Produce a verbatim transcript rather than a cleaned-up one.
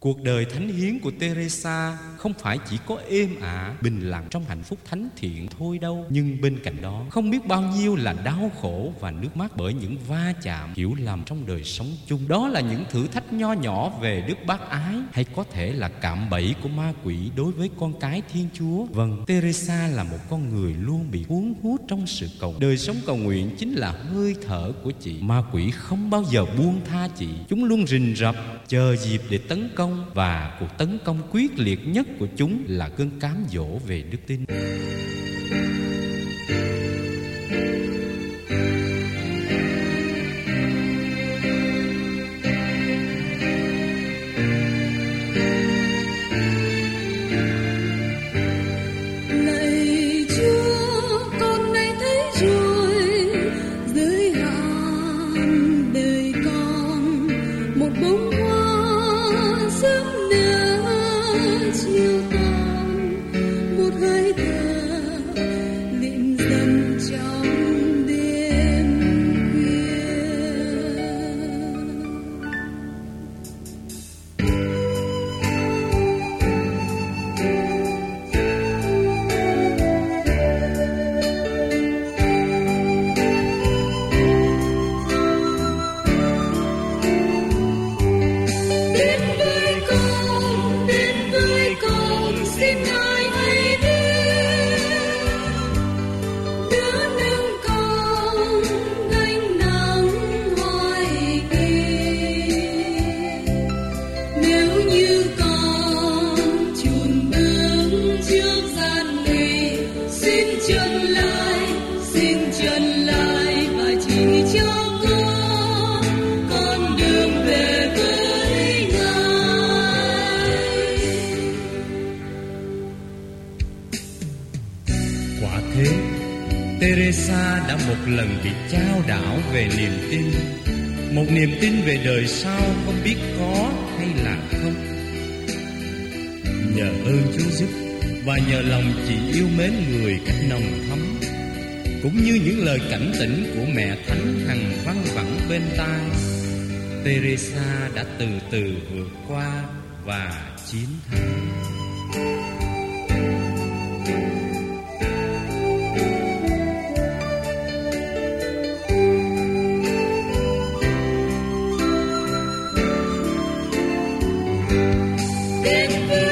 Cuộc đời thánh hiến của Teresa không phải chỉ có êm ả, bình lặng trong hạnh phúc thánh thiện thôi đâu. Nhưng bên cạnh đó không biết bao nhiêu là đau khổ và nước mắt bởi những va chạm, hiểu lầm trong đời sống chung. Đó là những thử thách nho nhỏ về đức bác ái, hay có thể là cạm bẫy của ma quỷ đối với con cái Thiên Chúa. Vâng, Teresa là một con người luôn bị cuốn hút trong sự cầu. Đời sống cầu nguyện chính là hơi thở của chị. Ma quỷ không bao giờ buông tha chị. Chúng luôn rình rập, chờ dịp để tấn công, và cuộc tấn công quyết liệt nhất của chúng là cơn cám dỗ về đức tin. Teresa đã một lần bị chao đảo về niềm tin, một niềm tin về đời sau không biết có hay là không. Nhờ ơn Chúa giúp và nhờ lòng chị yêu mến người cách nồng thắm, cũng như những lời cảnh tỉnh của mẹ Thánh hằng văng vẳng bên tai, Teresa đã từ từ vượt qua và chiến thắng. Đến với